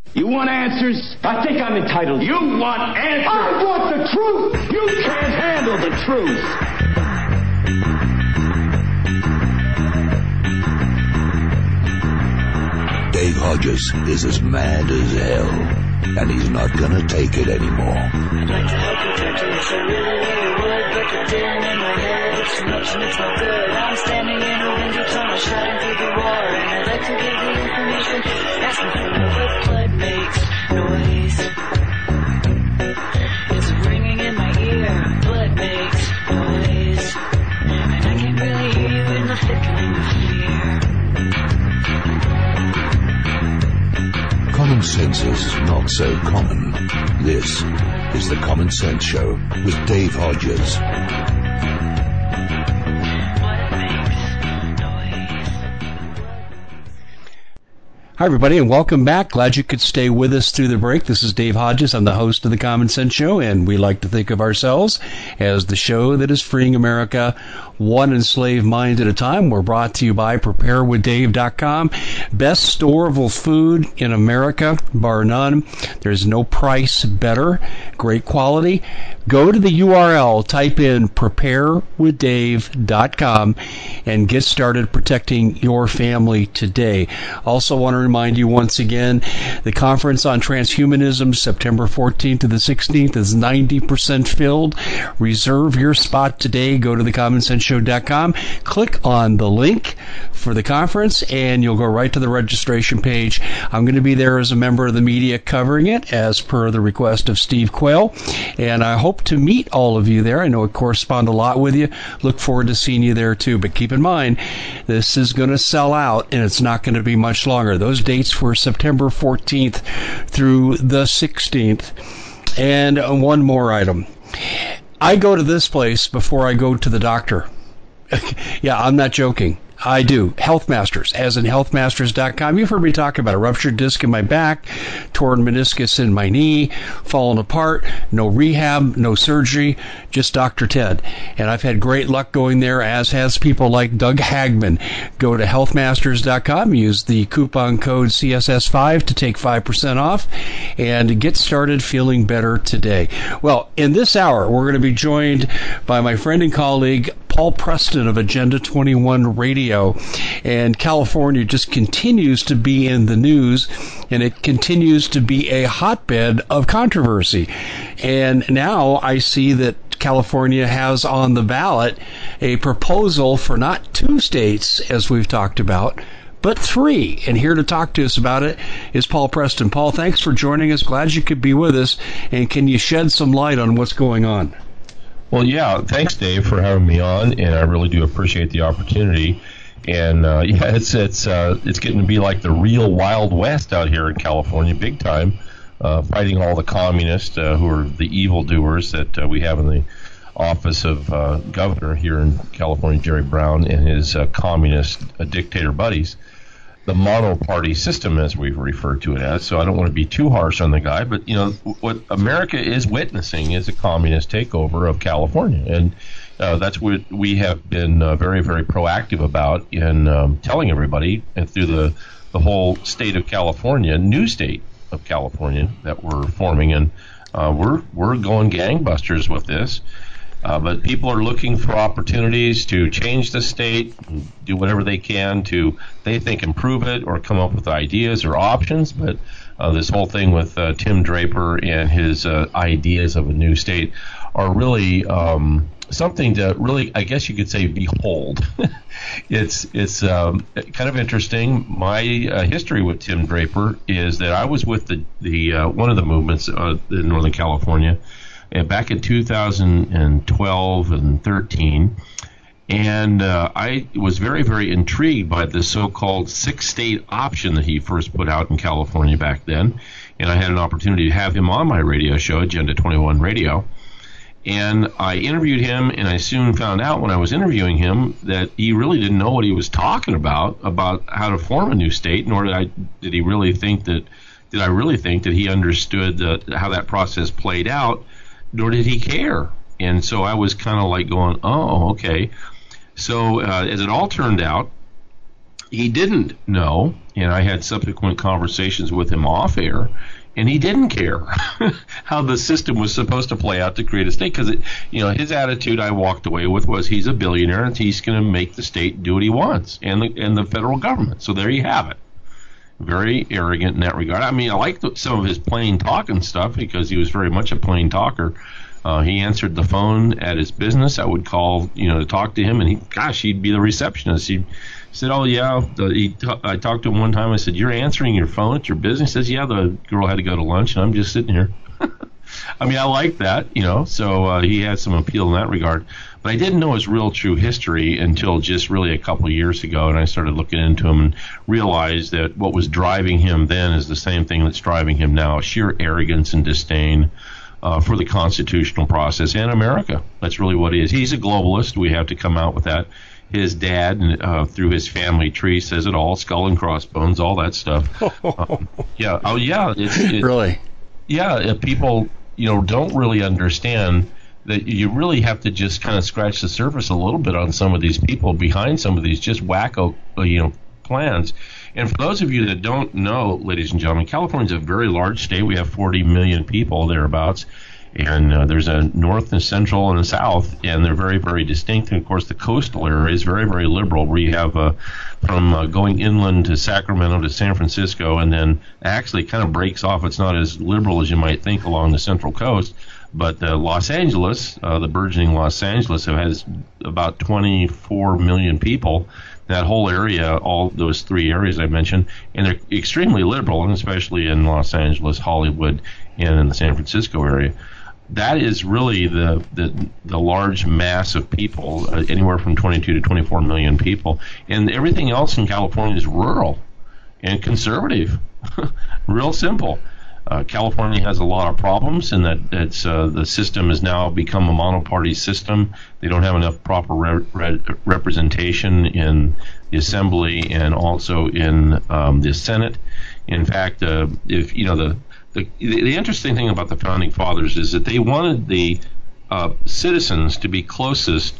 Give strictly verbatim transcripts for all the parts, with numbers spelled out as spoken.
You want answers? I think I'm entitled. You want answers? I want the truth! You can't handle the truth! Dave Hodges is as mad as hell, and he's not gonna take it anymore. I'd like to help you talk to us, I really, really would, but the din in my head, it's too much and it's not good. I'm standing in a windy tunnel, shouting through the war, and I'd like to give the information, asking for no blood makes noise. It's ringing in my ear, blood makes noise, and I can really hear you in the thickening of fear. Common sense is not so common. This is the Common Sense Show with Dave Hodges. Hi, everybody, and welcome back. Glad you could stay with us through the break. This is Dave Hodges. I'm the host of the Common Sense Show, and we like to think of ourselves as the show that is freeing America one enslaved mind at a time. We're brought to you by prepare with dave dot com. Best storable food in America, bar none. There's no price better. Great quality. Go to the U R L, type in prepare with dave dot com, and get started protecting your family today. Also want to remind you once again, the conference on transhumanism, September fourteenth to the sixteenth, is ninety percent filled. Reserve your spot today. Go to the common sense show dot com, click on the link for the conference, and you'll go right to the registration page. I'm going to be there as a member of the media covering it, as per the request of Steve Quayle, and I hope to meet all of you there. I know I correspond a lot with you. Look forward to seeing you there, too. But keep in mind, this is going to sell out, and it's not going to be much longer. Those dates were September fourteenth through the sixteenth. And one more item. I go to this place before I go to the doctor. Yeah, I'm not joking. I do. Health Masters, as in health masters dot com. You've heard me talk about a ruptured disc in my back, torn meniscus in my knee, fallen apart, no rehab, no surgery, just Doctor Ted. And I've had great luck going there, as has people like Doug Hagman. Go to health masters dot com, use the coupon code C S S five to take five percent off, and get started feeling better today. Well, in this hour, we're going to be joined by my friend and colleague, Paul Preston of Agenda twenty-one Radio. And California just continues to be in the news, and it continues to be a hotbed of controversy. And now I see that California has on the ballot a proposal for not two states, as we've talked about, but three. And here to talk to us about it is Paul Preston. Paul, thanks for joining us. Glad you could be with us. And can you shed some light on what's going on? Well, yeah, thanks, Dave, for having me on, and I really do appreciate the opportunity. And uh, yeah, it's it's uh, it's getting to be like the real Wild West out here in California, big time, uh, fighting all the communists uh, who are the evildoers that uh, we have in the office of uh, governor here in California, Jerry Brown, and his uh, communist uh, dictator buddies. The mono-party system, as we've referred to it as. So I don't want to be too harsh on the guy, but you know what America is witnessing is a communist takeover of California, and uh, that's what we have been uh, very, very proactive about in um, telling everybody, and through the the whole state of California, new state of California that we're forming, and uh, we're we're going gangbusters with this. Uh, but people are looking for opportunities to change the state, do whatever they can to, they think, improve it or come up with ideas or options. But uh, this whole thing with uh, Tim Draper and his uh, ideas of a new state are really um, something to really, I guess you could say, behold. it's it's um, kind of interesting. My uh, history with Tim Draper is that I was with the, the uh, one of the movements uh, in Northern California, and back in two thousand twelve and thirteen, and uh, I was very, very intrigued by the so-called six-state option that he first put out in California back then, and I had an opportunity to have him on my radio show, Agenda twenty-one Radio, and I interviewed him, and I soon found out when I was interviewing him that he really didn't know what he was talking about, about how to form a new state, nor did I did he really think that, did I really think that he understood the, how that process played out, nor did he care. And so I was kind of like going, oh, okay. So uh, as it all turned out, he didn't know, and I had subsequent conversations with him off air, and he didn't care how the system was supposed to play out to create a state, because, you know, his attitude I walked away with was he's a billionaire and he's going to make the state do what he wants, and the, and the federal government. So there you have it. Very arrogant in that regard. I mean, I liked some of his plain talking stuff because he was very much a plain talker. Uh, he answered the phone at his business. I would call, you know, to talk to him, and he, gosh, he'd be the receptionist. He said, "Oh yeah." The, he t- I talked to him one time. I said, "You're answering your phone at your business?" He says, "Yeah, the girl had to go to lunch, and I'm just sitting here." I mean, I like that, you know. So uh, he had some appeal in that regard. But I didn't know his real true history until just really a couple of years ago, and I started looking into him and realized that what was driving him then is the same thing that's driving him now: sheer arrogance and disdain uh, for the constitutional process and America. That's really what he is. He's a globalist. We have to come out with that. His dad, uh, through his family tree, says it all: skull and crossbones, all that stuff. um, yeah. Oh, yeah. It's, it, really? Yeah. Uh, people, you know, don't really understand that you really have to just kind of scratch the surface a little bit on some of these people behind some of these just wacko, you know, plans. And for those of you that don't know, ladies and gentlemen, California is a very large state. We have forty million people thereabouts. And uh, there's a north and central and a south, and they're very, very distinct. And, of course, the coastal area is very, very liberal, where you have uh, from uh, going inland to Sacramento to San Francisco, and then actually kind of breaks off. It's not as liberal as you might think along the central coast. But uh, Los Angeles, uh, the burgeoning Los Angeles, has about twenty-four million people. That whole area, all those three areas I mentioned, and they're extremely liberal, and especially in Los Angeles, Hollywood, and in the San Francisco area. That is really the the, the large mass of people, uh, anywhere from twenty-two to twenty-four million people. And everything else in California is rural and conservative. Real simple. Uh, California has a lot of problems in that it's, uh, the system has now become a monoparty system. They don't have enough proper re- re- representation in the Assembly and also in um, the Senate. In fact, uh, if you know the, the the interesting thing about the Founding Fathers is that they wanted the uh, citizens to be closest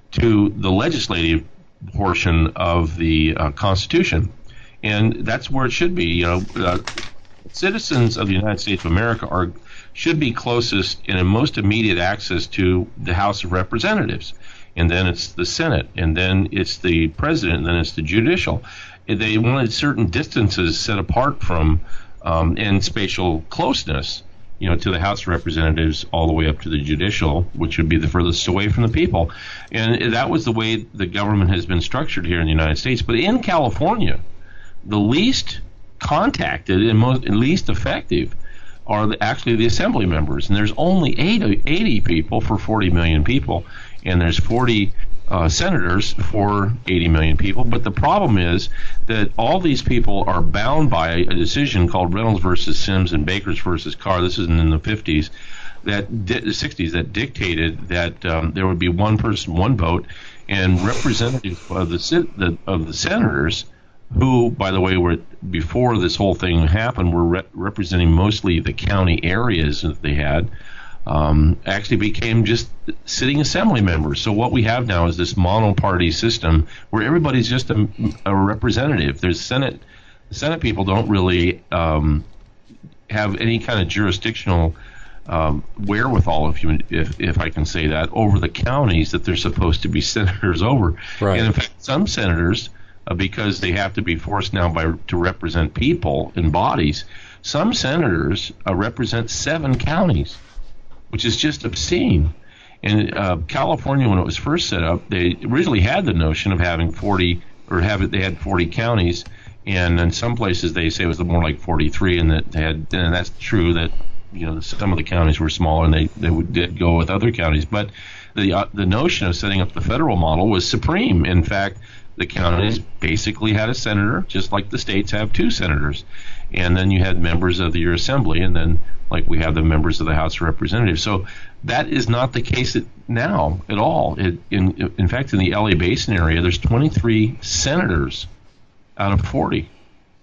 to the legislative portion of the uh, Constitution, and that's where it should be. You know. Uh, Citizens of the United States of America are should be closest and in most immediate access to the House of Representatives, and then it's the Senate, and then it's the President, and then it's the judicial. They wanted certain distances set apart from um, and spatial closeness, you know, to the House of Representatives all the way up to the judicial, which would be the furthest away from the people. And that was the way the government has been structured here in the United States. But in California, the least contacted and most least effective are the, actually the assembly members, and there's only eighty, eighty people for forty million people, and there's forty uh, senators for eighty million people. But the problem is that all these people are bound by a decision called Reynolds versus Sims and Bakers versus Carr. This is in the fifties, that di- sixties, that dictated that um, there would be one person, one vote, and representative of the, the of the senators, who, by the way, were before this whole thing happened, were re- representing mostly the county areas that they had, um, actually became just sitting assembly members. So what we have now is this monoparty system where everybody's just a, a representative. There's Senate. The Senate people don't really um, have any kind of jurisdictional um, wherewithal, if you if if I can say that, over the counties that they're supposed to be senators over. Right. And in fact, some senators, Uh, because they have to be forced now by to represent people in bodies. Some senators uh, represent seven counties, which is just obscene. In uh, California, when it was first set up, they originally had the notion of having forty, or have it, they had forty counties, and in some places they say it was more like forty-three, and that they had, and that's true that, you know, some of the counties were smaller, and they they would, did go with other counties. But the uh, the notion of setting up the federal model was supreme. In fact, the counties basically had a senator, just like the states have two senators. And then you had members of your assembly, and then like we have the members of the House of Representatives. So that is not the case at, now at all. It, in, in fact, in the L A Basin area, there's twenty-three senators out of forty.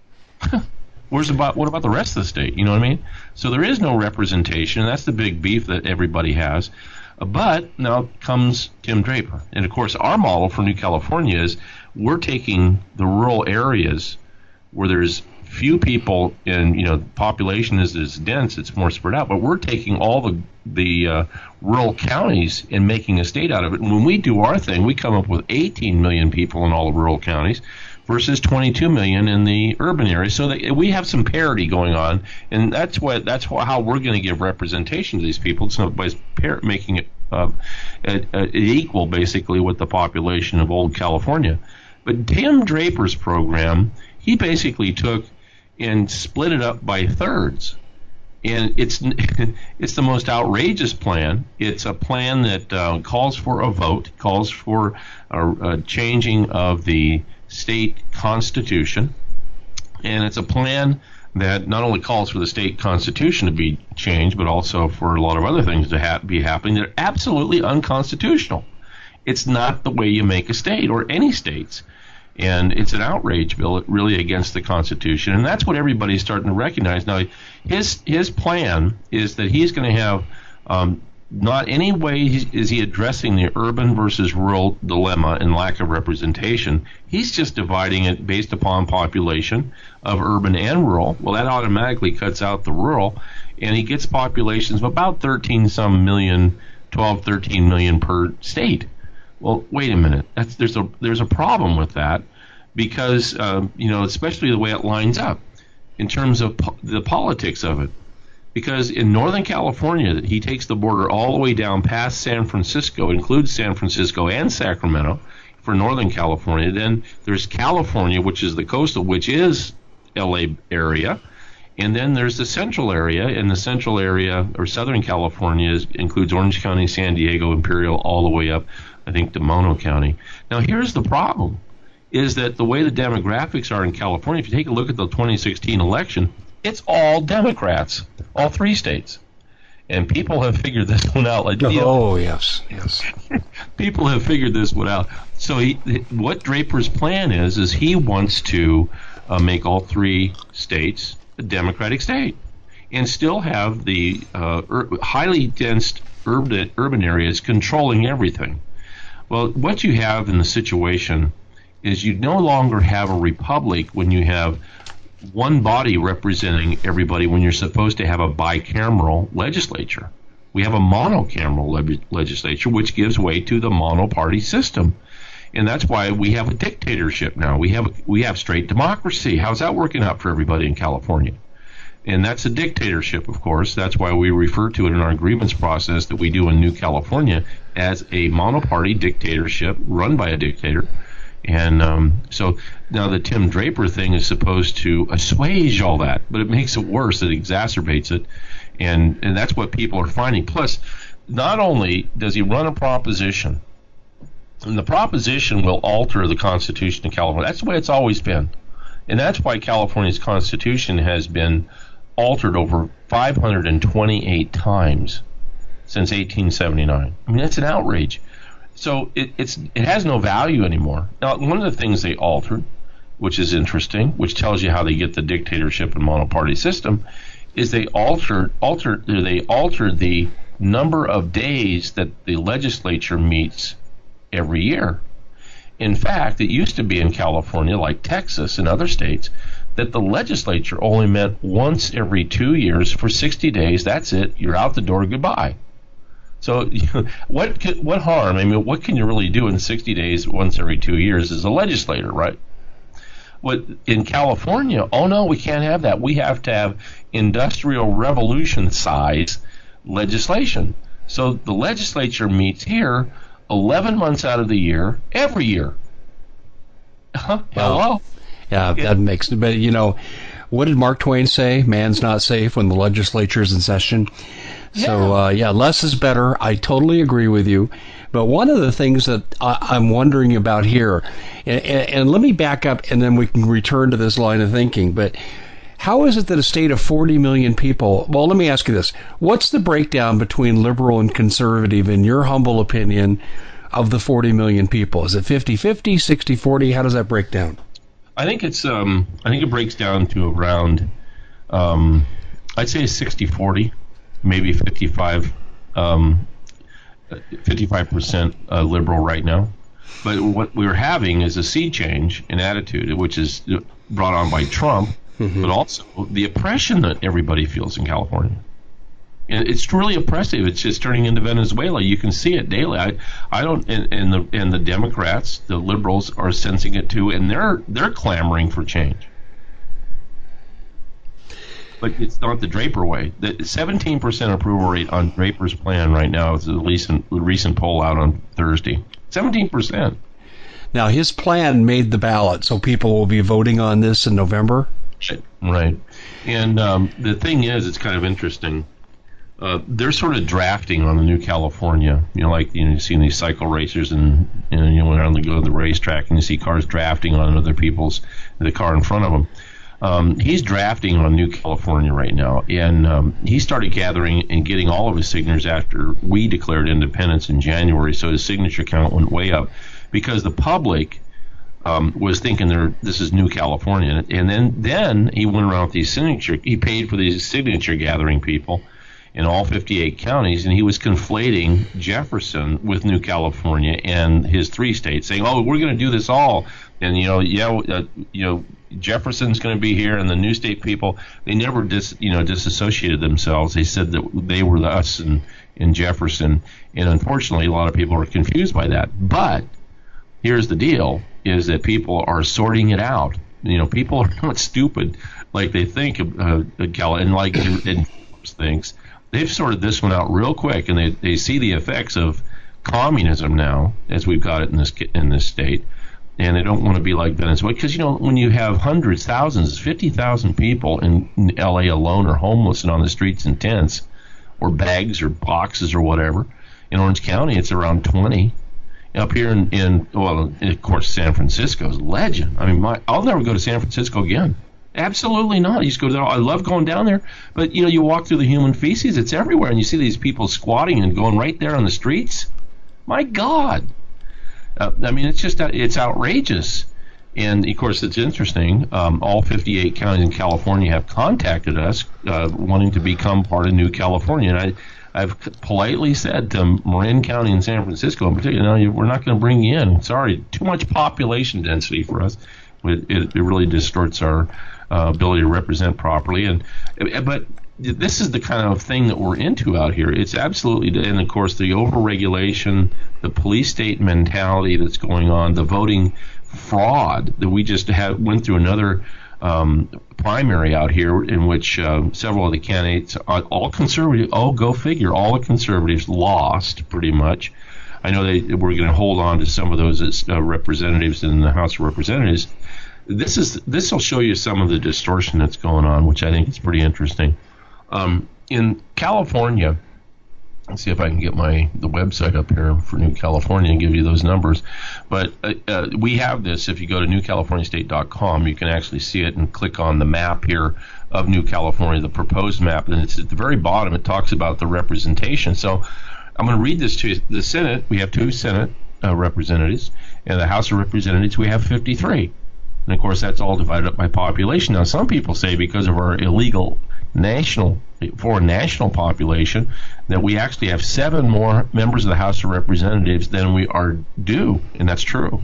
Where's about what about the rest of the state? You know what I mean? So there is no representation. That's the big beef that everybody has. Uh, but now comes Tim Draper. And, of course, our model for New California is we're taking the rural areas where there's few people and, you know, the population is as dense, it's more spread out, but we're taking all the the uh, rural counties and making a state out of it. And when we do our thing, we come up with eighteen million people in all the rural counties versus twenty-two million in the urban areas. So that we have some parity going on, and that's what that's how we're going to give representation to these people. So by par- making it uh, uh, equal, basically, with the population of old California. But Tim Draper's program, he basically took and split it up by thirds. And it's it's the most outrageous plan. It's a plan that uh, calls for a vote, calls for a, a changing of the state constitution, and it's a plan that not only calls for the state constitution to be changed, but also for a lot of other things to ha- be happening that are absolutely unconstitutional. It's not the way you make a state or any states. And it's an outrage bill, really, against the Constitution, and that's what everybody's starting to recognize now. His his plan is that he's going to have um, not any way is he addressing the urban versus rural dilemma and lack of representation. He's just dividing it based upon population of urban and rural. Well, that automatically cuts out the rural, and he gets populations of about thirteen some million, twelve, thirteen million per state. Well, wait a minute. That's, there's a there's a problem with that because um, you know, especially the way it lines up in terms of po- the politics of it. Because in Northern California, he takes the border all the way down past San Francisco, includes San Francisco and Sacramento for Northern California. Then there's California, which is the coastal, which is L A area. And then there's the central area, and the central area, or Southern California, is, includes Orange County, San Diego, Imperial, all the way up, I think, to Mono County. Now, here's the problem, is that the way the demographics are in California, if you take a look at the twenty sixteen election, it's all Democrats, all three states. And people have figured this one out. Like, oh, you know, yes, yes. People have figured this one out. So he, what Draper's plan is, is he wants to uh, make all three states a Democratic state and still have the uh, ur- highly dense urban, urban areas controlling everything. Well, what you have in the situation is you no longer have a republic when you have one body representing everybody when you're supposed to have a bicameral legislature. We have a monocameral le- legislature, which gives way to the monoparty system. And that's why we have a dictatorship now. We have a, we have straight democracy. How's that working out for everybody in California? And that's a dictatorship, of course. That's why we refer to it in our grievance process that we do in New California as a monoparty dictatorship run by a dictator. And um, so now the Tim Draper thing is supposed to assuage all that, but it makes it worse. It exacerbates it. And, and that's what people are finding. Plus, not only does he run a proposition, and the proposition will alter the Constitution of California. That's the way it's always been. And that's why California's Constitution has been altered over five hundred twenty-eight times since eighteen seventy-nine. I mean, that's an outrage. So it, it's it has no value anymore. Now, one of the things they altered, which is interesting, which tells you how they get the dictatorship and monoparty system, is they altered altered they altered the number of days that the legislature meets every year. In fact, it used to be in California, like Texas and other states, that the legislature only met once every two years for sixty days. That's it. You're out the door. Goodbye. So what could, what harm? I mean, what can you really do in sixty days once every two years as a legislator, right? What in California, oh, no, we can't have that. We have to have industrial revolution size legislation. So the legislature meets here eleven months out of the year, every year. Huh? Well, Hello? Yeah, Yeah. that makes, but you know, what did Mark Twain say? Man's not safe when the legislature is in session. So, uh, yeah, less is better. I totally agree with you. But one of the things that I, I'm wondering about here, and, and, and let me back up and then we can return to this line of thinking, but how is it that a state of forty million people, well, let me ask you this. What's the breakdown between liberal and conservative, in your humble opinion, of the forty million people? Is it fifty-fifty, sixty forty? How does that break down? I think it's um, I think it breaks down to around, um, I'd say sixty forty, maybe fifty-five. Um, fifty-five percent uh, liberal right now. But what we're having is a sea change in attitude, which is brought on by Trump, mm-hmm. but also the oppression that everybody feels in California. And it's really oppressive. It's just turning into Venezuela. You can see it daily. I, I don't, and, and the and the Democrats, the liberals, are sensing it too, and they're they're clamoring for change. But it's not the Draper way. The seventeen percent approval rate on Draper's plan right now is the recent recent poll out on Thursday. seventeen percent. Now, his plan made the ballot, so people will be voting on this in November? Right. And um, the thing is, it's kind of interesting. Uh, they're sort of drafting on the new California. You know, like you, know, you see these cycle racers and, and you know, when they go to the racetrack and you see cars drafting on other people's, the car in front of them. Um, he's drafting on New California right now, and um, he started gathering and getting all of his signatures after we declared independence in January, so his signature count went way up because the public um, was thinking they're, this is New California. And then, then he went around with these signature, he paid for these signature gathering people in all fifty-eight counties, and he was conflating Jefferson with New California and his three states, saying, oh, we're going to do this all. And, you know, yeah, uh, you know, Jefferson's going to be here, and the new state people, they never dis, you know, disassociated themselves. They said that they were the us in, in Jefferson, and unfortunately, a lot of people are confused by that. But here's the deal, is that people are sorting it out. You know, people are not stupid like they think, uh, and like and thinks. They've sorted this one out real quick, and they, they see the effects of communism now, as we've got it in this in this state. And they don't want to be like Venezuela. Because, you know, when you have hundreds, thousands, fifty thousand people in, in L A alone are homeless and on the streets in tents or bags or boxes or whatever, in Orange County it's around twenty. Up here in, in well, of course, San Francisco's legend. I mean, my, I'll never go to San Francisco again. Absolutely not. I used to go there. I love going down there. But, you know, you walk through the human feces, it's everywhere, and you see these people squatting and going right there on the streets. My God. Uh, I mean, it's just it's outrageous. And, of course, it's interesting. Um, all fifty-eight counties in California have contacted us uh, wanting to become part of New California. And I, I've politely said to Marin County and San Francisco in particular, no, we're not going to bring you in. Sorry, too much population density for us. It, it, it really distorts our uh, ability to represent properly. And but this is the kind of thing that we're into out here. It's absolutely, and of course, the overregulation, the police state mentality that's going on, the voting fraud that we just had went through another um, primary out here in which uh, several of the candidates, all conservative, oh, go figure, all the conservatives lost pretty much. I know they were going to hold on to some of those as uh, representatives in the House of Representatives. This is this will show you some of the distortion that's going on, which I think is pretty interesting. Um, in California, let's see if I can get my the website up here for New California and give you those numbers. But uh, uh, we have this. If you go to new california state dot com, you can actually see it and click on the map here of New California, the proposed map. And it's at the very bottom. It talks about the representation. So I'm going to read this to you. The Senate, we have two Senate uh, representatives, and the House of Representatives, we have fifty-three. And, of course, that's all divided up by population. Now, some people say because of our illegal national, foreign national population, that we actually have seven more members of the House of Representatives than we are due, and that's true.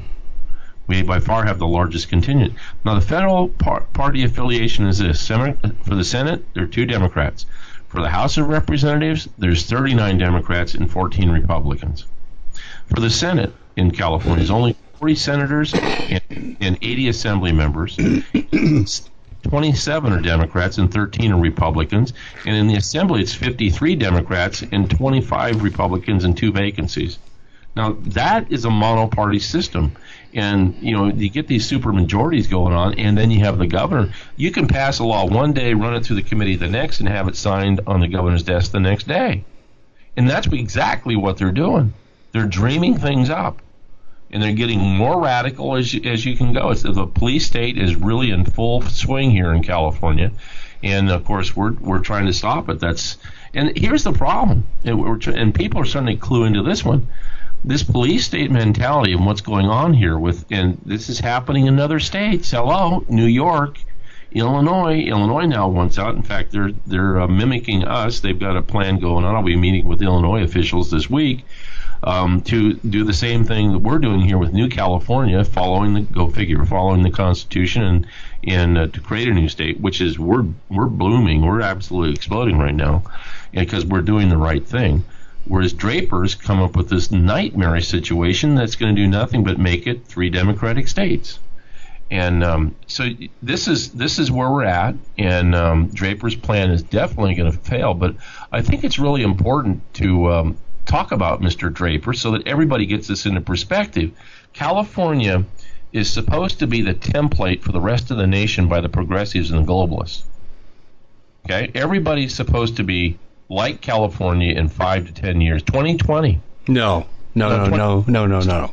We by far have the largest contingent. Now, the federal par- party affiliation is this. For the Senate, there are two Democrats. For the House of Representatives, there's thirty-nine Democrats and fourteen Republicans. For the Senate in California, there's only forty senators and, and eighty assembly members. twenty-seven are Democrats and thirteen are Republicans. And in the Assembly, it's fifty-three Democrats and twenty-five Republicans and two vacancies. Now, that is a monoparty system. And, you know, you get these super majorities going on, and then you have the governor. You can pass a law one day, run it through the committee the next, and have it signed on the governor's desk the next day. And that's exactly what they're doing. They're dreaming things up. And they're getting more radical as you, as you can go. It's, the police state is really in full swing here in California, and of course we're we're trying to stop it. That's and here's the problem, and, we're, and people are starting to clue into this one. This police state mentality and what's going on here with, and this is happening in other states. Hello, New York Illinois, Illinois now wants out. In fact, they're they're uh, mimicking us. They've got a plan going on. I'll be meeting with Illinois officials this week um, to do the same thing that we're doing here with New California, following the go figure, following the Constitution, and and uh, to create a new state, which is we're we're blooming, we're absolutely exploding right now, because we're doing the right thing. Whereas Draper's come up with this nightmare situation that's going to do nothing but make it three Democratic states. And um, so this is this is where we're at, and um, Draper's plan is definitely going to fail. But I think it's really important to um, talk about Mister Draper so that everybody gets this into perspective. California is supposed to be the template for the rest of the nation by the progressives and the globalists. Okay, everybody's supposed to be like California in five to ten years. twenty twenty. No, no, no, no, no, no, no.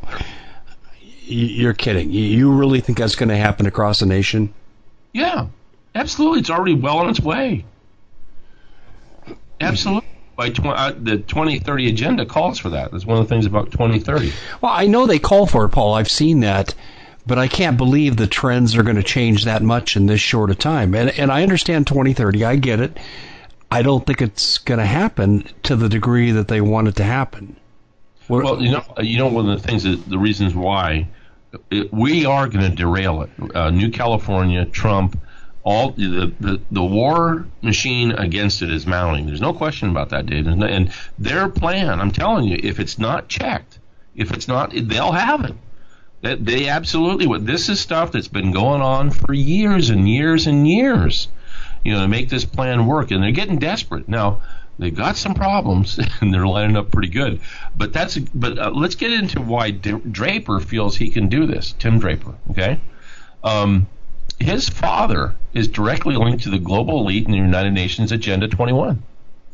You're kidding. You really think that's going to happen across the nation? Yeah, absolutely. It's already well on its way. Absolutely. By tw- uh, the twenty thirty agenda calls for that. That's one of the things about twenty thirty. Well, I know they call for it, Paul. I've seen that. But I can't believe the trends are going to change that much in this short a time. And, and I understand twenty thirty. I get it. I don't think it's going to happen to the degree that they want it to happen. What, well, you know, you know, one of the things, that, the reasons why it, we are going to derail it. Uh, New California, Trump, all the, the the war machine against it is mounting. There's no question about that, Dave. No, and their plan, I'm telling you, if it's not checked, if it's not, they'll have it. They, they absolutely would. This is stuff that's been going on for years and years and years, you know, to make this plan work. And they're getting desperate now. They've got some problems, and they're lining up pretty good. But that's. But uh, let's get into why D- Draper feels he can do this. Tim Draper, okay? Um, his father is directly linked to the global elite in the United Nations Agenda twenty-one.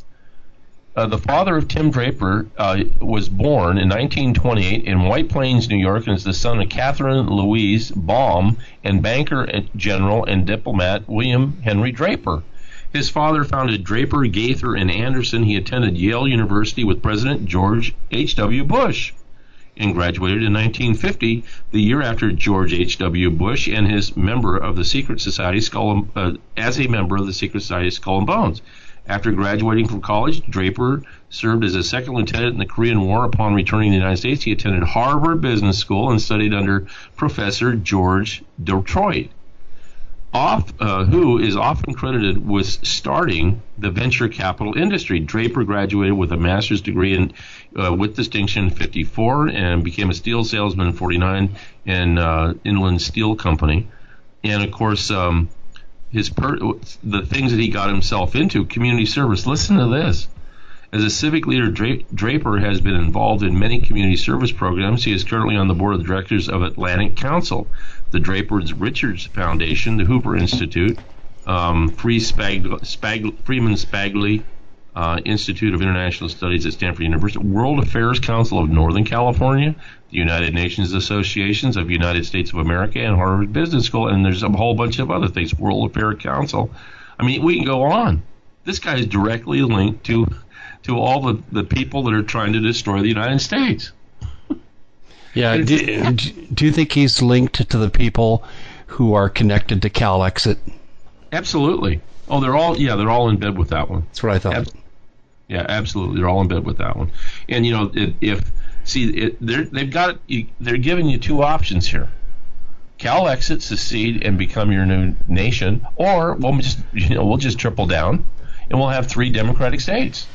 Uh, the father of Tim Draper uh, was born in nineteen twenty-eight in White Plains, New York, and is the son of Catherine Louise Baum and banker, general, and diplomat William Henry Draper. His father founded Draper, Gaither, and Anderson. He attended Yale University with President George H W. Bush and graduated in nineteen fifty, the year after George H W. Bush, and his member of the Secret Society, Skull, uh, as a member of the Secret Society Skull and Bones. After graduating from college, Draper served as a second lieutenant in the Korean War. Upon returning to the United States, he attended Harvard Business School and studied under Professor George Detroit. Off, uh, who is often credited with starting the venture capital industry. Draper graduated with a master's degree in, uh, with distinction in fifty-four and became a steel salesman in forty-nine in uh, Inland Steel Company. And, of course, um, his per- the things that he got himself into, community service. Listen to this. As a civic leader, Dra- Draper has been involved in many community service programs. He is currently on the board of directors of Atlantic Council, the Draper Richards Foundation, the Hoover Institute, um, Free Spag- Spag- Freeman Spagley uh, Institute of International Studies at Stanford University, World Affairs Council of Northern California, the United Nations Associations of United States of America, and Harvard Business School, and there's a whole bunch of other things, World Affairs Council. I mean, we can go on. This guy is directly linked to to all the, the people that are trying to destroy the United States. Yeah, do, do you think he's linked to the people who are connected to CalExit? Absolutely. Oh, they're all, yeah, they're all in bed with that one. That's what I thought. Ab- yeah, absolutely. They're all in bed with that one. And, you know, if, if see, it, they're, they've got, they're giving you two options here. CalExit, secede and become your new nation, or we'll just, you know, we'll just triple down and we'll have three democratic states.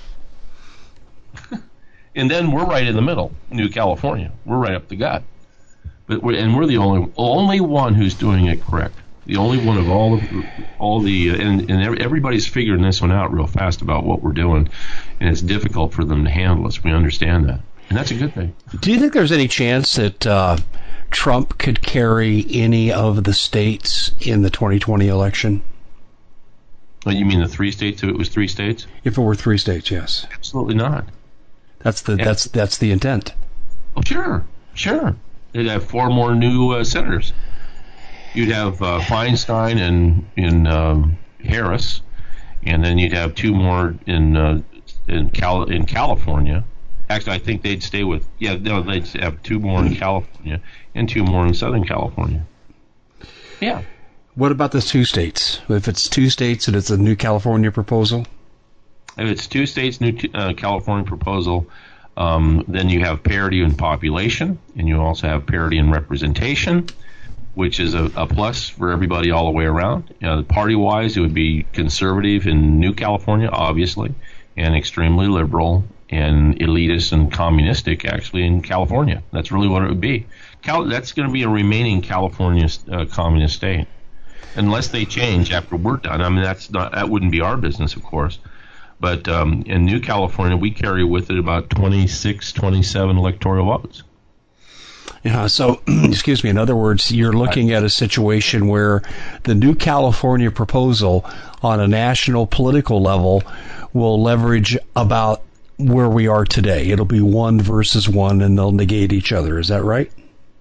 And then we're right in the middle, New California. We're right up the gut. But we're, and we're the only only one who's doing it correct. The only one of all the all the uh, and and everybody's figuring this one out real fast about what we're doing, and it's difficult for them to handle us. We understand that, and that's a good thing. Do you think there's any chance that uh, Trump could carry any of the states in the twenty twenty election? Well, you mean the three states? If it was three states? If it were three states, yes. Absolutely not. That's the that's that's the intent. Oh, sure, sure. They'd have four more new uh, senators. You'd have uh, Feinstein and in um, Harris, and then you'd have two more in uh, in Cal in California. Actually, I think they'd stay with yeah. No, they'd have two more in California and two more in Southern California. Yeah. What about the two states? If it's two states and it's a new California proposal? If it's two states, new uh, California proposal, um, then you have parity in population, and you also have parity in representation, which is a, a plus for everybody all the way around. You know, party-wise, it would be conservative in New California, obviously, and extremely liberal and elitist and communistic, actually, in California. That's really what it would be. Cal- that's going to be a remaining California uh, communist state, unless they change after we're done. I mean, that's not that wouldn't be our business, of course. But um, in New California, we carry with it about twenty-six, twenty-seven electoral votes. Yeah, so, excuse me, in other words, you're looking at a situation where the new California proposal on a national political level will leverage about where we are today. It'll be one versus one, and they'll negate each other. Is that right?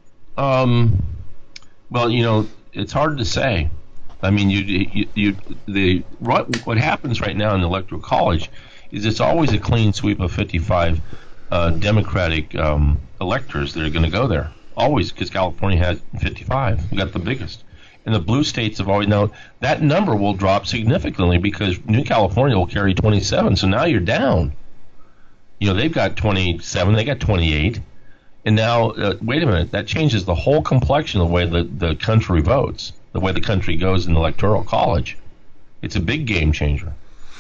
Um, well, you know, it's hard to say. I mean, you, you, you, the what, what happens right now in the Electoral College is it's always a clean sweep of fifty-five uh, Democratic um, electors that are going to go there. Always, because California has fifty-five. We got the biggest. And the blue states have always now that number will drop significantly because New California will carry twenty-seven. So now you're down. You know, they've got twenty-seven, they got twenty-eight. And now, uh, wait a minute, that changes the whole complexion of the way the, the country votes, the way the country goes in the Electoral College. It's a big game changer.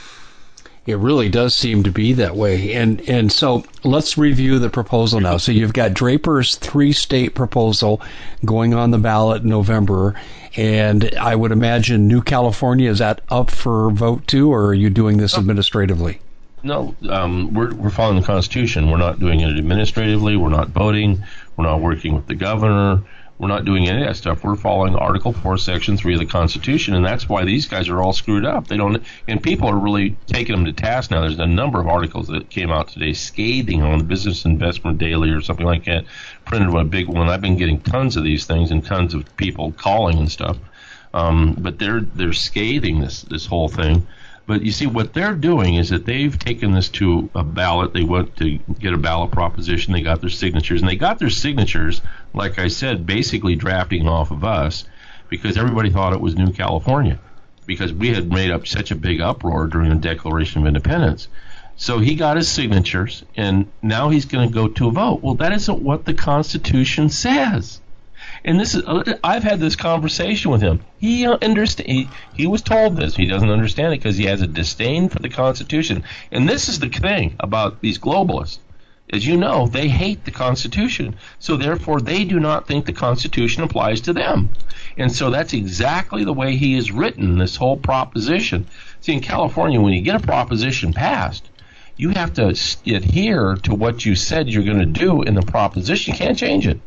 It really does seem to be that way. And and so let's review the proposal now. So you've got Draper's three-state proposal going on the ballot in November. And I would imagine New California, is that up for vote too, or are you doing this administratively? No, um, we're we're following the Constitution. We're not doing it administratively. We're not voting. We're not working with the governor. We're not doing any of that stuff. We're following Article four, Section three of the Constitution, and that's why these guys are all screwed up. They don't, and people are really taking them to task now. There's a number of articles that came out today scathing on the Business Investment Daily or something like that, printed one, a big one. I've been getting tons of these things and tons of people calling and stuff, um, but they're they're scathing this this whole thing. But you see, what they're doing is that they've taken this to a ballot. They went to get a ballot proposition. They got their signatures. And they got their signatures, like I said, basically drafting off of us because everybody thought it was New California because we had made up such a big uproar during the Declaration of Independence. So he got his signatures, and now he's going to go to a vote. Well, that isn't what the Constitution says. And this is, I've had this conversation with him. He understand. He, he was told this. He doesn't understand it because he has a disdain for the Constitution. And this is the thing about these globalists. As you know, they hate the Constitution. So therefore, they do not think the Constitution applies to them. And so that's exactly the way he has written this whole proposition. See, in California, when you get a proposition passed, you have to adhere to what you said you're going to do in the proposition. You can't change it.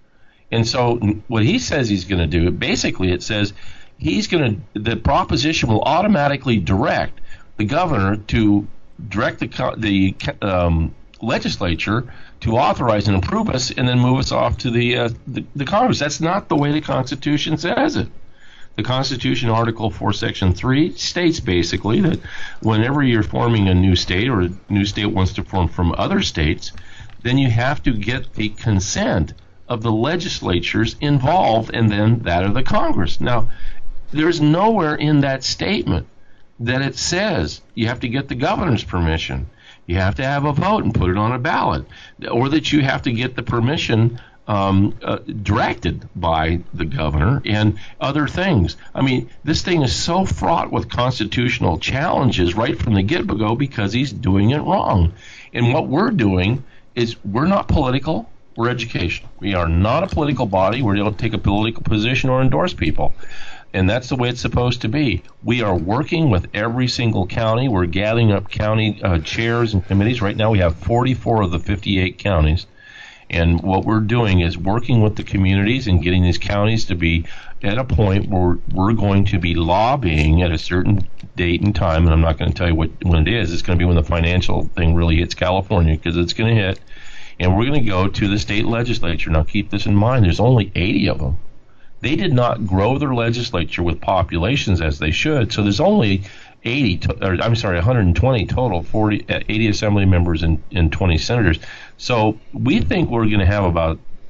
And so what he says he's going to do, basically it says he's going to, the proposition will automatically direct the governor to direct the the um, legislature to authorize and approve us and then move us off to the, uh, the the Congress. That's not the way the Constitution says it. The Constitution, Article four, Section three, states basically that whenever you're forming a new state or a new state wants to form from other states, then you have to get the consent of the legislatures involved and then that of the Congress. Now, there's nowhere in that statement that it says you have to get the governor's permission. You have to have a vote and put it on a ballot, or that you have to get the permission um, uh, directed by the governor and other things. I mean, this thing is so fraught with constitutional challenges right from the get-go because he's doing it wrong. And what we're doing is we're not political. We're educational. We are not a political body. We don't take a political position or endorse people. And that's the way it's supposed to be. We are working with every single county. We're gathering up county uh, chairs and committees. Right now we have forty-four of the fifty-eight counties. And what we're doing is working with the communities and getting these counties to be at a point where we're going to be lobbying at a certain date and time. And I'm not going to tell you what when it is. It's going to be when the financial thing really hits California because it's going to hit. And we're going to go to the state legislature. Now, keep this in mind. There's only eighty of them. They did not grow their legislature with populations as they should. So there's only eighty, to, or I'm sorry, one hundred twenty total, forty, eighty assembly members and, and twenty senators. So we think we're going to have about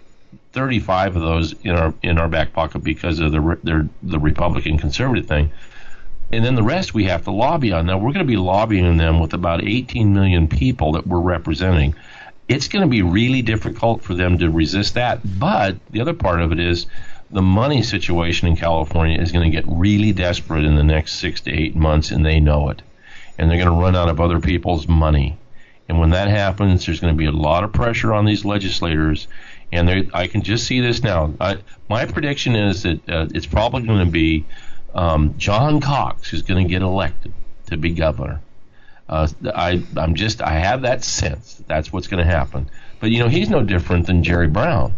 thirty-five of those in our in our back pocket because of the their, the Republican conservative thing. And then the rest we have to lobby on. Now, we're going to be lobbying them with about eighteen million people that we're representing. It's going to be really difficult for them to resist that. But the other part of it is the money situation in California is going to get really desperate in the next six to eight months, and they know it. And they're going to run out of other people's money. And when that happens, there's going to be a lot of pressure on these legislators. And I can just see this now. I, my prediction is that uh, it's probably going to be um, John Cox who's going to get elected to be governor. Uh, I, I'm just, I have that sense that that's what's going to happen. But, you know, he's no different than Jerry Brown.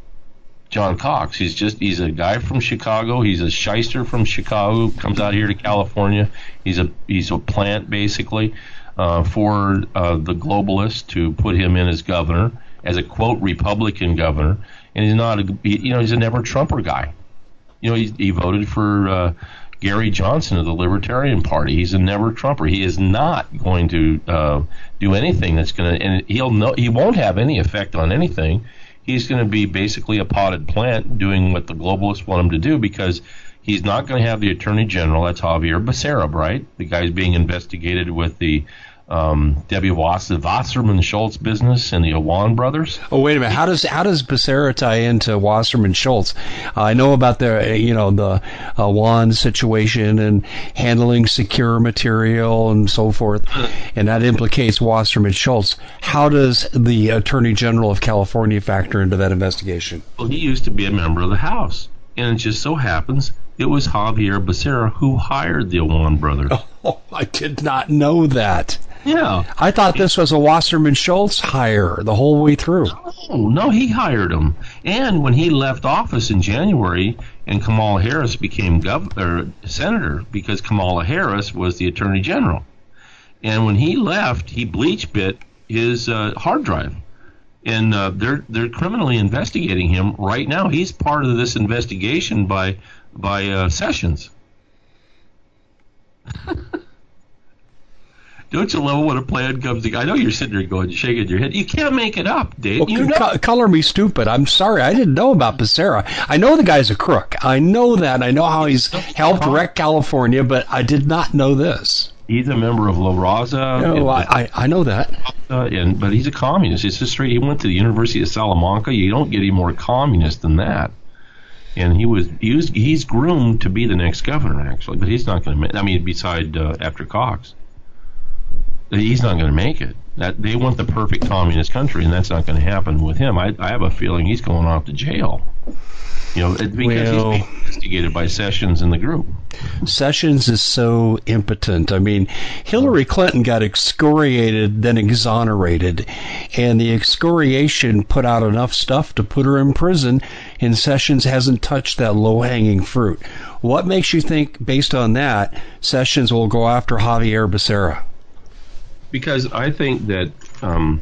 John Cox, he's just, he's a guy from Chicago. He's a shyster from Chicago, comes out here to California. He's a, he's a plant, basically, uh, for uh, the globalists to put him in as governor, as a, quote, Republican governor. And he's not, a, you know, he's a never-Trumper guy. You know, he, he voted for uh, Gary Johnson of the Libertarian Party. He's a never-Trumper. He is not going to uh, do anything that's going to, and he'll know, he won't have any effect on anything. He's going to be basically a potted plant doing what the globalists want him to do, because he's not going to have the Attorney General. That's Javier Becerra, right? The guy's being investigated with the um, Debbie Wass, the Wasserman Schultz business and the Awan brothers. Oh, wait a minute. How does how does Becerra tie into Wasserman Schultz? Uh, I know about the you know the Awan situation and handling secure material and so forth, and that implicates Wasserman Schultz. How does the Attorney General of California factor into that investigation? Well, he used to be a member of the House, and it just so happens it was Javier Becerra who hired the Awan brothers. Oh, I did not know that. Yeah. I thought this was a Wasserman Schultz hire the whole way through. No, no, he hired him. And when he left office in January and Kamala Harris became gov- or senator, because Kamala Harris was the Attorney General. And when he left, he bleach bit his uh, hard drive. And uh, they're they're criminally investigating him right now. He's part of this investigation by by uh, Sessions. Don't you love when a plan comes together? I know you're sitting there going, shaking your head. You can't make it up, Dave. Well, you know. co- color me stupid. I'm sorry. I didn't know about Becerra. I know the guy's a crook. I know that. I know how he's helped wreck California, but I did not know this. He's a member of La Raza. No, I, I, I know that. Uh, and But he's a communist. It's just straight. He went to the University of Salamanca. You don't get any more communist than that. And he was, he was he's groomed to be the next governor, actually. But he's not going to. I mean, beside uh, after Cox. He's not going to make it. That they want the perfect communist country, and that's not going to happen with him. I, I have a feeling he's going off to jail. You know, because well, he's being investigated by Sessions and the group. Sessions is so impotent. I mean, Hillary Clinton got excoriated, then exonerated, and the excoriation put out enough stuff to put her in prison, and Sessions hasn't touched that low-hanging fruit. What makes you think, based on that, Sessions will go after Javier Becerra? Because I think that um,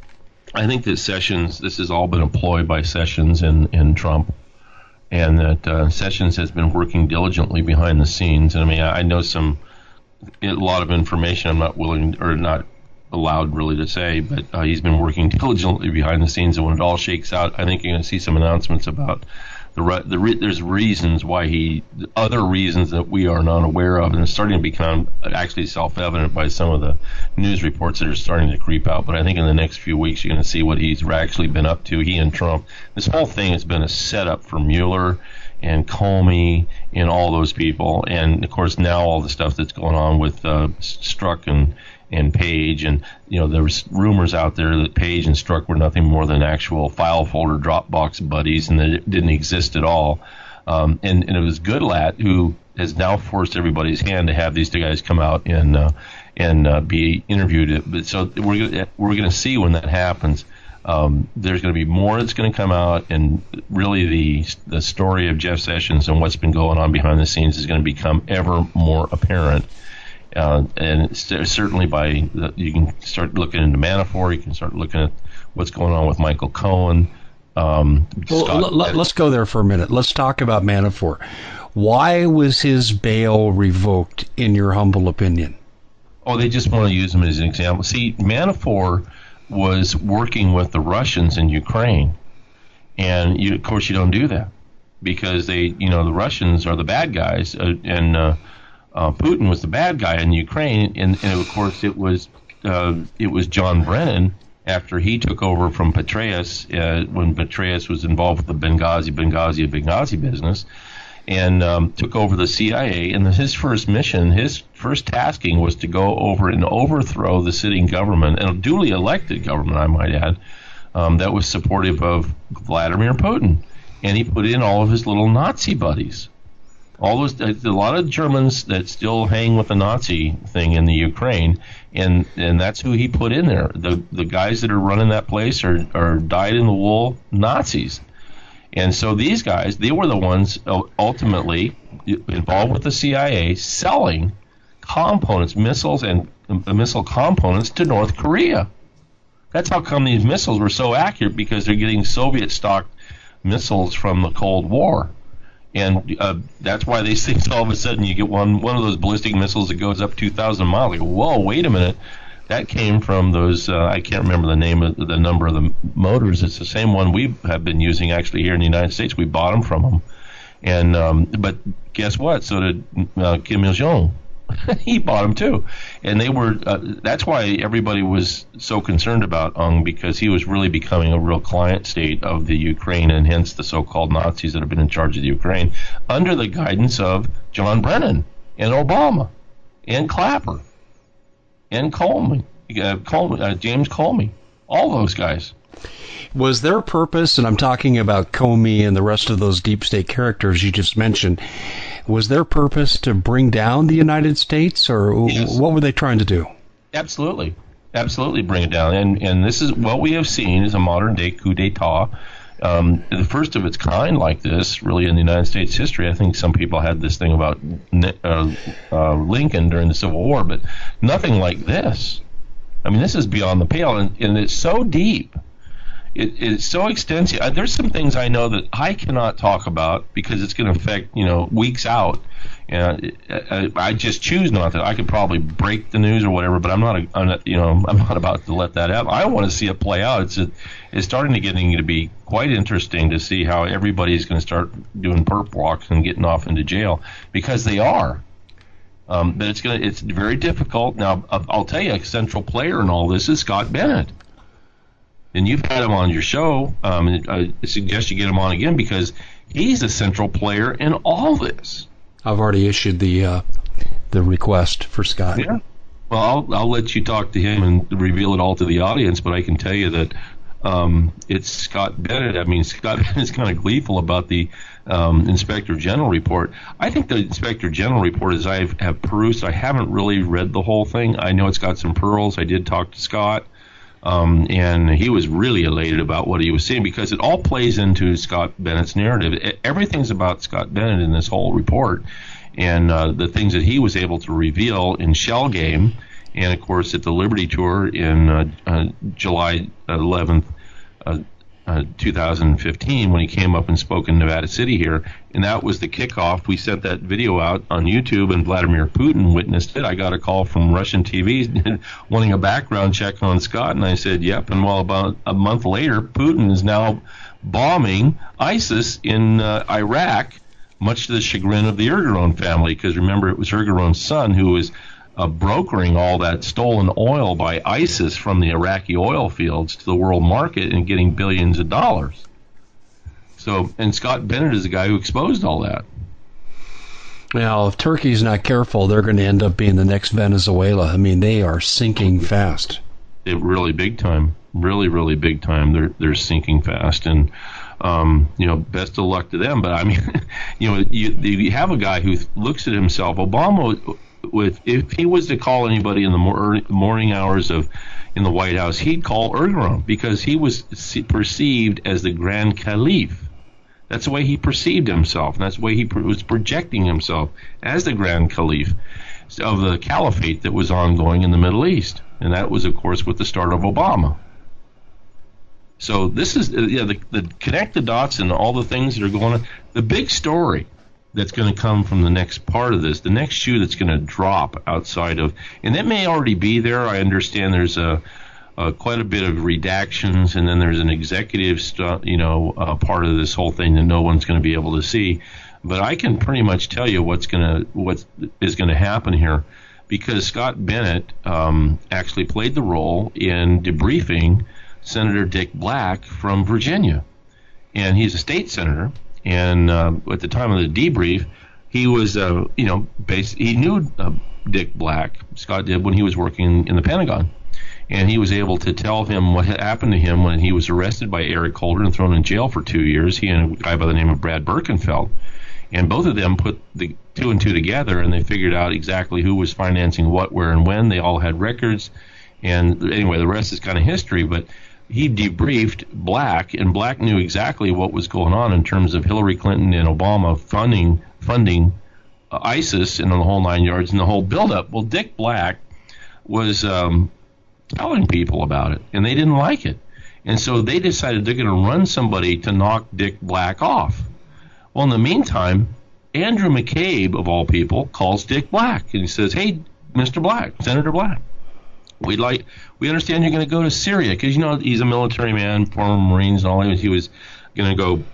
I think that Sessions, this has all been a ploy by Sessions and, and Trump, and that uh, Sessions has been working diligently behind the scenes. And I mean, I know some a lot of information I'm not willing or not allowed really to say, but uh, he's been working diligently behind the scenes. And when it all shakes out, I think you're going to see some announcements about the re- the re- there's reasons why he other reasons that we are not aware of, and it's starting to become actually self-evident by some of the news reports that are starting to creep out. But I think in the next few weeks you're going to see what he's actually been up to. He and Trump. This whole thing has been a setup for Mueller and Comey and all those people, and of course now all the stuff that's going on with uh, Strzok and. and Page, and you know there was rumors out there that Page and Strzok were nothing more than actual file folder Dropbox buddies, and that it didn't exist at all. Um, and, and it was Goodlatte who has now forced everybody's hand to have these two guys come out and uh, and uh, be interviewed. But so we're gonna, we're going to see when that happens. Um, there's going to be more that's going to come out, and really the the story of Jeff Sessions and what's been going on behind the scenes is going to become ever more apparent. Uh, and certainly by the, you can start looking into Manafort, you can start looking at what's going on with Michael Cohen. Um, well, l- l- let's go there for a minute. Let's talk about Manafort. Why was his bail revoked, in your humble opinion? Oh, they just want to use him as an example. See, Manafort was working with the Russians in Ukraine, And you, of course, you don't do that because they, you know, the Russians are the bad guys, uh, and uh, uh, Putin was the bad guy in Ukraine. And, and of course, it was uh, it was John Brennan after he took over from Petraeus uh, when Petraeus was involved with the Benghazi, Benghazi, Benghazi business, and um, took over the C I A. And his first mission, his first tasking, was to go over and overthrow the sitting government, and a duly elected government, I might add. Um, that was supportive of Vladimir Putin, and he put in all of his little Nazi buddies. All those, a lot of Germans that still hang with the Nazi thing in the Ukraine, and and that's who he put in there. The the guys that are running that place are are dyed in the wool Nazis, and so these guys, they were the ones ultimately involved with the C I A selling components, missiles and uh, missile components to North Korea. That's how come these missiles were so accurate, because they're getting Soviet-stocked missiles from the Cold War. And uh, that's why these things, all of a sudden, you get one one of those ballistic missiles that goes up two thousand miles. Like, whoa, wait a minute. That came from those, uh, I can't remember the name of the number of the motors. It's the same one we have been using, actually, here in the United States. We bought them from them. And um, but guess what? So did uh, Kim Il-jung. He bought them too, and they were. Uh, that's why everybody was so concerned about Ung, because he was really becoming a real client state of the Ukraine, and hence the so-called Nazis that have been in charge of the Ukraine under the guidance of John Brennan and Obama and Clapper and Comey, uh, Comey uh, James Comey, all those guys. Was their purpose, and I'm talking about Comey and the rest of those deep state characters you just mentioned, was their purpose to bring down the United States, or yes. What were they trying to do? Absolutely. Absolutely bring it down. And and this is what we have seen is a modern-day coup d'etat, um, the first of its kind like this, really, in the United States history. I think some people had this thing about uh, uh, Lincoln during the Civil War, but nothing like this. I mean, this is beyond the pale, and, and it's so deep. It, it's so extensive. Uh, there's some things I know that I cannot talk about because it's going to affect, you know, weeks out. And I, I just choose not to. I could probably break the news or whatever, but I'm not, a, I'm not, you know, I'm not about to let that happen. I want to see it play out. It's a, it's starting to getting to be quite interesting to see how everybody's going to start doing perp walks and getting off into jail, because they are. Um, but it's going to, it's very difficult. Now, I'll tell you, a central player in all this is Scott Bennett. And you've had him on your show. Um, and I suggest you get him on again, because he's a central player in all this. I've already issued the uh, the request for Scott. Yeah. Well, I'll I'll let you talk to him and reveal it all to the audience. But I can tell you that um, it's Scott Bennett. I mean, Scott Bennett's kind of gleeful about the um, Inspector General report. I think the Inspector General report, as I have perused, I haven't really read the whole thing. I know it's got some pearls. I did talk to Scott. Um, and he was really elated about what he was seeing, because it all plays into Scott Bennett's narrative. Everything's about Scott Bennett in this whole report, and uh, the things that he was able to reveal in Shell Game, and of course at the Liberty Tour in uh, uh, July eleventh, uh, uh, two thousand fifteen, when he came up and spoke in Nevada City here, and that was the kickoff. We sent that video out on YouTube, and Vladimir Putin witnessed it. I got a call from Russian T V wanting a background check on Scott, and I said, yep. And well, about a month later, Putin is now bombing ISIS in uh, Iraq, much to the chagrin of the Erdogan family, because remember, it was Erdogan's son who was uh, brokering all that stolen oil by ISIS from the Iraqi oil fields to the world market and getting billions of dollars. So, and Scott Bennett is the guy who exposed all that. Now, if Turkey's not careful, they're going to end up being the next Venezuela. I mean, they are sinking fast. It really big time, really, really big time. They're they're sinking fast, and um, you know, best of luck to them. But I mean, you know, you, you have a guy who looks at himself. Obama, with if he was to call anybody in the mor- morning hours of in the White House, he'd call Erdogan, because he was perceived as the Grand Caliph. That's the way he perceived himself, and that's the way he was projecting himself as the Grand Caliph of the caliphate that was ongoing in the Middle East. And that was, of course, with the start of Obama. So this is, yeah, the, the connect the dots and all the things that are going on. The big story that's going to come from the next part of this, the next shoe that's going to drop outside of, and that may already be there. I understand there's a uh, quite a bit of redactions, and then there's an executive, stu- you know, uh, part of this whole thing that no one's going to be able to see. But I can pretty much tell you what's going to what is going to happen here, because Scott Bennett um, actually played the role in debriefing Senator Dick Black from Virginia, and he's a state senator. And uh, at the time of the debrief, he was, uh, you know, bas- he knew uh, Dick Black, Scott did, when he was working in the Pentagon. And he was able to tell him what had happened to him when he was arrested by Eric Holder and thrown in jail for two years, he and a guy by the name of Brad Birkenfeld. And both of them put the two and two together, and they figured out exactly who was financing what, where, and when. They all had records. And anyway, the rest is kind of history. But he debriefed Black, and Black knew exactly what was going on in terms of Hillary Clinton and Obama funding funding uh, ISIS and the whole nine yards and the whole buildup. Well, Dick Black was um, telling people about it, and they didn't like it. And so they decided they're going to run somebody to knock Dick Black off. Well, in the meantime, Andrew McCabe, of all people, calls Dick Black, and he says, hey, Mister Black, Senator Black, We'd like, we understand you're going to go to Syria, because, you know, he's a military man, former Marines and all that. He was going to go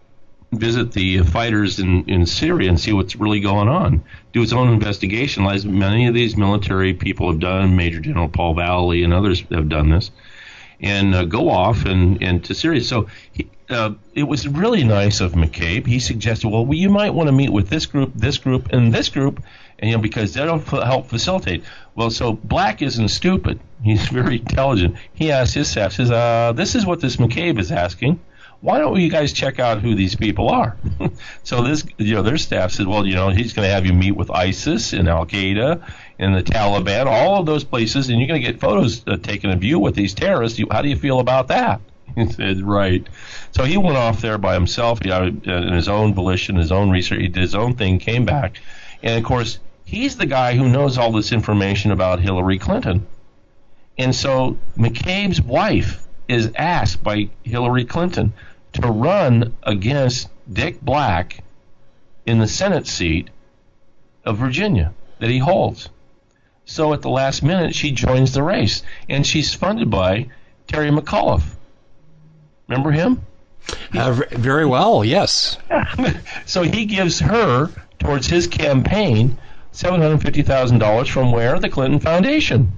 visit the fighters in, in Syria and see what's really going on, do his own investigation, as many of these military people have done. Major General Paul Valley and others have done this, and uh, go off and, and to Syria. So he, uh, it was really nice of McCabe. He suggested, well, well, you might want to meet with this group, this group, and this group, and, you know, because that'll f- help facilitate. Well, so Black isn't stupid. He's very intelligent. He asked his staff, says, uh, this is what this McCabe is asking. Why don't you guys check out who these people are? So this, you know, their staff said, well, you know, he's going to have you meet with ISIS and Al-Qaeda and the Taliban, all of those places, and you're going to get photos uh, taken of you with these terrorists. You, how do you feel about that? He said, right. So he went off there by himself, you know, in his own volition, his own research. He did his own thing, came back. And, of course, he's the guy who knows all this information about Hillary Clinton. And so McCabe's wife is asked by Hillary Clinton to run against Dick Black in the Senate seat of Virginia that he holds. So at the last minute, she joins the race, and she's funded by Terry McAuliffe. Remember him? Uh, very well, yes. So he gives her, towards his campaign, seven hundred fifty thousand dollars from where? The Clinton Foundation.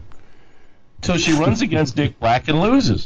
So she runs against Dick Black and loses,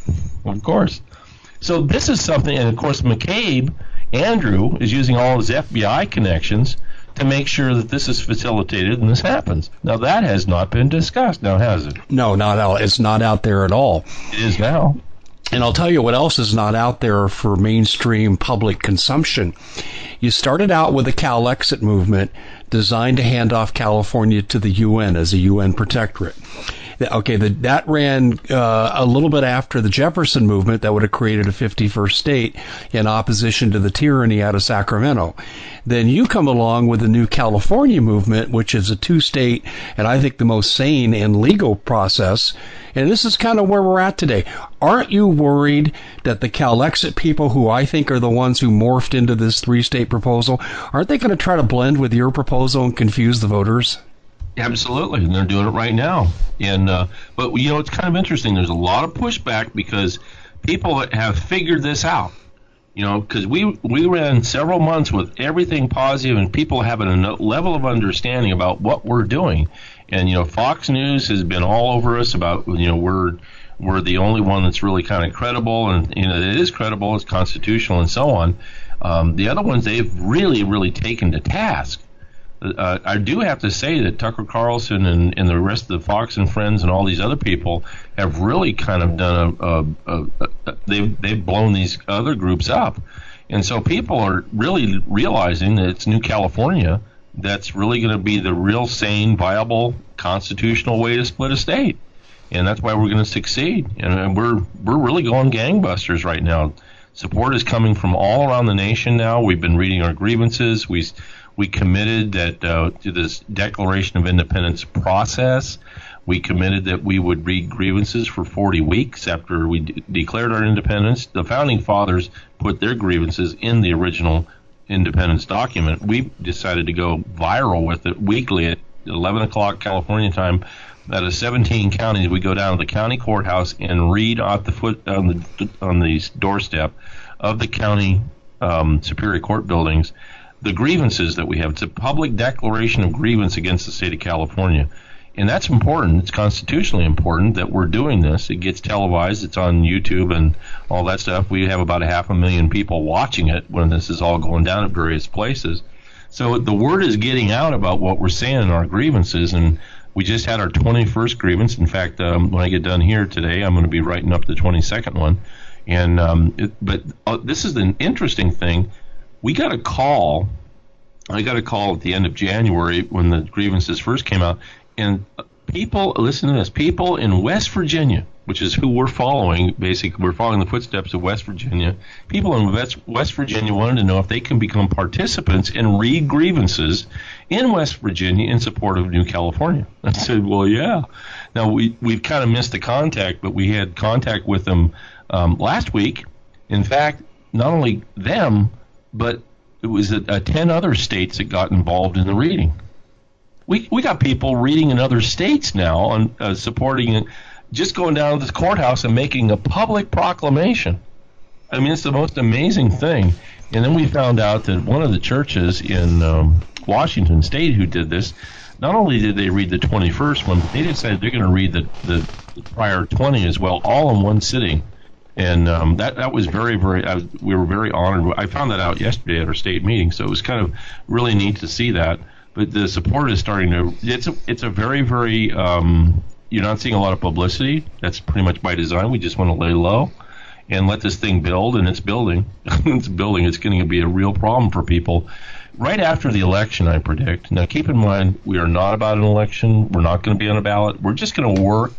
of course. So this is something, and of course McCabe, Andrew, is using all his F B I connections to make sure that this is facilitated and this happens. Now that has not been discussed, now has it? No, not out. It's not out there at all. It is now. And I'll tell you what else is not out there for mainstream public consumption. You started out with the Cal Exit movement designed to hand off California to the U N as a U N protectorate. Okay, the, that ran uh, a little bit after the Jefferson movement that would have created a fifty-first state in opposition to the tyranny out of Sacramento. Then you come along with the new California movement, which is a two-state and I think the most sane and legal process. And this is kind of where we're at today. Aren't you worried that the CalExit people, who I think are the ones who morphed into this three-state proposal, aren't they going to try to blend with your proposal and confuse the voters? Absolutely, and they're doing it right now. And uh, but you know, it's kind of interesting. There's a lot of pushback because people have figured this out. You know, because we we ran several months with everything positive and people having a level of understanding about what we're doing. And you know, Fox News has been all over us about, you know, we're we're the only one that's really kind of credible, and you know, it is credible, it's constitutional, and so on. Um, the other ones they've really really taken to task. Uh, I do have to say that Tucker Carlson and, and the rest of the Fox and Friends and all these other people have really kind of done a, a, a, a they've they've blown these other groups up, and so people are really realizing that it's New California that's really going to be the real sane, viable, constitutional way to split a state, and that's why we're going to succeed. And, and we're we're really going gangbusters right now. Support is coming from all around the nation now. We've been reading our grievances. We We committed that uh, to this Declaration of Independence process. We committed that we would read grievances for forty weeks after we de- declared our independence. The Founding Fathers put their grievances in the original independence document. We decided to go viral with it weekly at eleven o'clock California time, out of seventeen counties, we go down to the county courthouse and read off the foot on the on the doorstep of the county um, Superior Court buildings the grievances that we have. It's a public declaration of grievance against the state of California. And that's important. It's constitutionally important that we're doing this. It gets televised. It's on YouTube and all that stuff. We have about a half a million people watching it when this is all going down at various places. So the word is getting out about what we're saying in our grievances, and we just had our twenty-first grievance. In fact, um, when I get done here today, I'm going to be writing up the twenty-second one. And um, it, but uh, this is an interesting thing. We got a call. I got a call at the end of January when the grievances first came out. And people, listen to this, people in West Virginia, which is who we're following, basically, we're following the footsteps of West Virginia. People in West, West Virginia wanted to know if they can become participants and read grievances in West Virginia in support of New California. I said, well, yeah. Now, we, we've kind of missed the contact, but we had contact with them um, last week. In fact, not only them, but it was a, a ten other states that got involved in the reading. We we got people reading in other states now on uh, supporting it, just going down to the courthouse and making a public proclamation. I mean, it's the most amazing thing. And then we found out that one of the churches in um, Washington State who did this, not only did they read the twenty-first one, but they decided they're going to read the, the, the prior twenty as well, all in one sitting. And um, that that was very, very, I was, we were very honored. I found that out yesterday at our state meeting, so it was kind of really neat to see that. But the support is starting to, it's a, it's a very, very, um, you're not seeing a lot of publicity. That's pretty much by design. We just want to lay low and let this thing build, and it's building. It's building. It's going to be a real problem for people right after the election, I predict. Now, keep in mind, we are not about an election. We're not going to be on a ballot. We're just going to work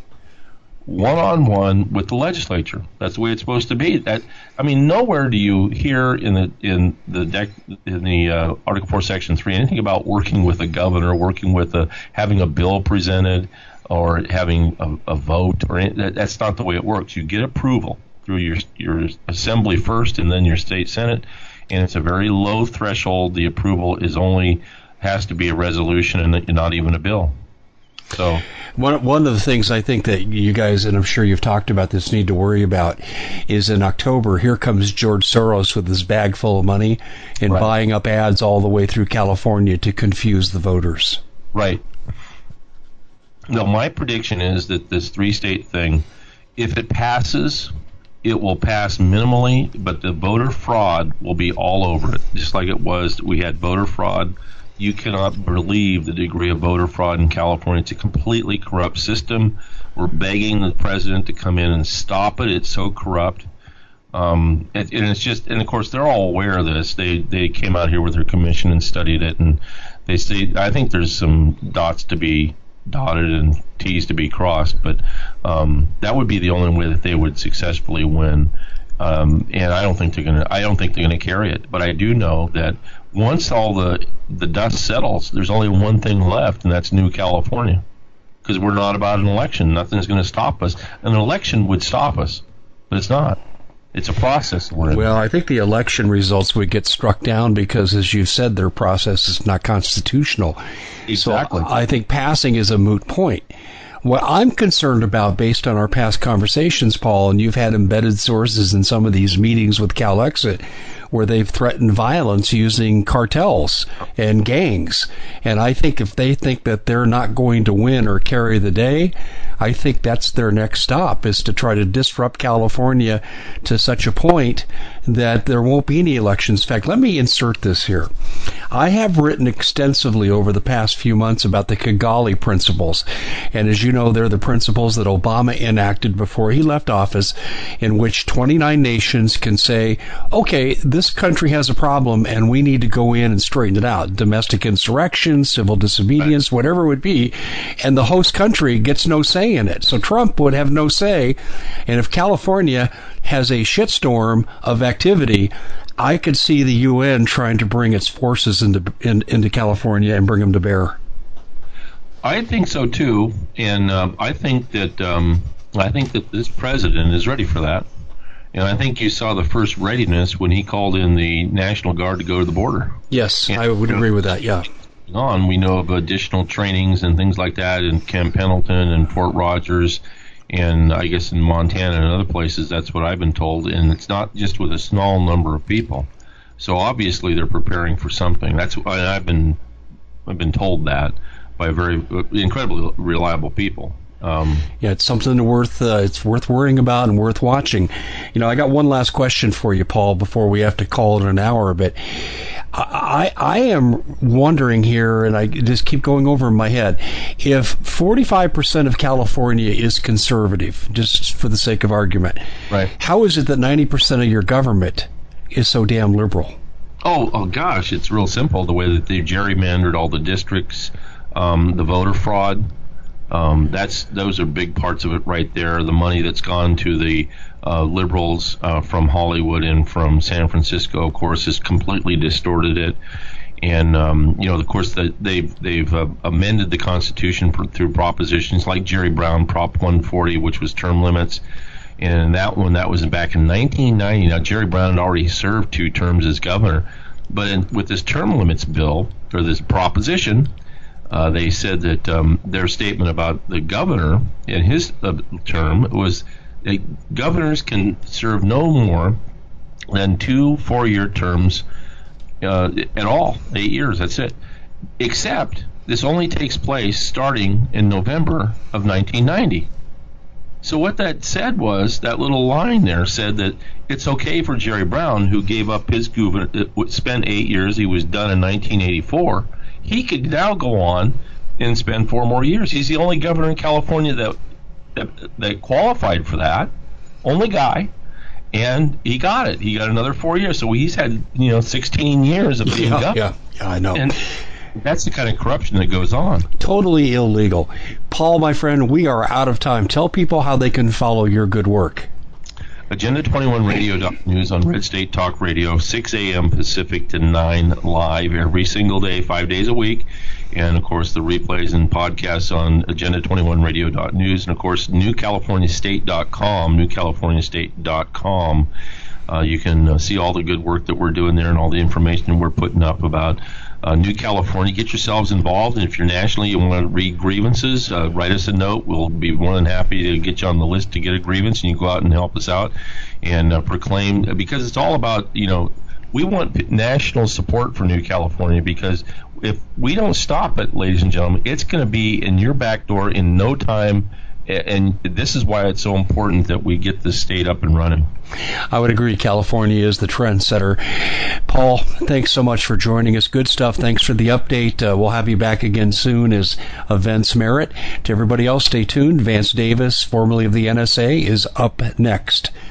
one-on-one with the legislature. That's the way it's supposed to be. That I mean, nowhere do you hear in the in the dec, in the uh, Article Four, Section Three anything about working with a governor, working with a having a bill presented, or having a, a vote. Or any, that, that's not the way it works. You get approval through your your assembly first, and then your state senate, and it's a very low threshold. The approval is only has to be a resolution and not even a bill. So one one of the things I think that you guys, and I'm sure you've talked about this, need to worry about is in October, here comes George Soros with his bag full of money and right. buying up ads all the way through California to confuse the voters. Right. No, my prediction is that this three-state thing, if it passes, it will pass minimally, but the voter fraud will be all over it, just like it was. We had voter fraud. You cannot believe the degree of voter fraud in California. It's a completely corrupt system. We're begging the president to come in and stop it. It's so corrupt. Um, and, and it's just, and of course, they're all aware of this. They they came out here with their commission and studied it, and they say, I think there's some dots to be dotted and T's to be crossed, but um, that would be the only way that they would successfully win. Um, and I don't think they're gonna. I don't think they're gonna carry it. But I do know that once all the the dust settles, there's only one thing left, and that's New California. Because we're not about an election. Nothing's going to stop us. An election would stop us, but it's not. It's a process. We're in. Well, I think the election results would get struck down because, as you said, their process is not constitutional. Exactly. So I think passing is a moot point. What I'm concerned about, based on our past conversations, Paul, and you've had embedded sources in some of these meetings with CalExit, where they've threatened violence using cartels and gangs. And I think if they think that they're not going to win or carry the day, I think that's their next stop, is to try to disrupt California to such a point that there won't be any elections. In fact, let me insert this here. I have written extensively over the past few months about the Kigali principles. And as you know, they're the principles that Obama enacted before he left office, in which twenty-nine nations can say, okay, this country has a problem and we need to go in and straighten it out. Domestic insurrection, civil disobedience, whatever it would be. And the host country gets no say in it. So Trump would have no say. And if California has a shitstorm of activity, I could see the U N trying to bring its forces into in, into California and bring them to bear. I think so too, and uh, I think that um, I think that this president is ready for that. And I think you saw the first readiness when he called in the National Guard to go to the border. Yes, and, I would agree with that. Yeah. going on. We know of additional trainings and things like that in Camp Pendleton and Fort Rogers, and I guess in Montana and other places. That's what I've been told, and it's not just with a small number of people. So obviously they're preparing for something. That's why I've been I've been told that by very incredibly reliable people. Um, yeah, it's something worth uh, it's worth worrying about and worth watching. You know, I got one last question for you, Paul, before we have to call it an hour. But I I am wondering here, and I just keep going over in my head, if forty-five percent of California is conservative, just for the sake of argument, right? How is it that ninety percent of your government is so damn liberal? Oh, oh gosh, it's real simple. The way that they gerrymandered all the districts, um, the voter fraud. Um, that's those are big parts of it right there. The money that's gone to the uh, liberals uh, from Hollywood and from San Francisco, of course, has completely distorted it. And um, you know, of course, the, they've they've uh, amended the Constitution for, through propositions like Jerry Brown Prop one forty, which was term limits. And that one, that was back in nineteen ninety. Now, Jerry Brown had already served two terms as governor, but in, with this term limits bill or this proposition. Uh, they said that um, their statement about the governor in his uh, term was that governors can serve no more than two four-year terms uh, at all, eight years, that's it. Except this only takes place starting in November of nineteen ninety. So what that said was, that little line there said that it's okay for Jerry Brown, who gave up his governor, spent eight years, he was done in nineteen eighty-four, he could now go on and spend four more years. He's the only governor in California that that, that qualified for that, only guy, and he got it. He got another four years. So he's had, you know, sixteen years of being yeah, governor. Yeah, yeah, I know. And that's the kind of corruption that goes on. Totally illegal. Paul, my friend, we are out of time. Tell people how they can follow your good work. Agenda twenty-one radio dot news on Red State Talk Radio, six a.m. Pacific to nine live every single day, five days a week. And, of course, the replays and podcasts on agenda twenty-one radio dot news. And, of course, new california state dot com, new california state dot com. Uh, you can uh, see all the good work that we're doing there and all the information we're putting up about uh, New California. Get yourselves involved, and if you're nationally, you want to read grievances, uh, write us a note. We'll be more than happy to get you on the list to get a grievance, and you go out and help us out and uh, proclaim, because it's all about, you know, we want national support for New California, because if we don't stop it, ladies and gentlemen, it's going to be in your back door in no time. And this is why it's so important that we get this state up and running. I would agree. California is the trendsetter. Paul, thanks so much for joining us. Good stuff. Thanks for the update. Uh, we'll have you back again soon as events merit. To everybody else, stay tuned. Vance Davis, formerly of the N S A, is up next.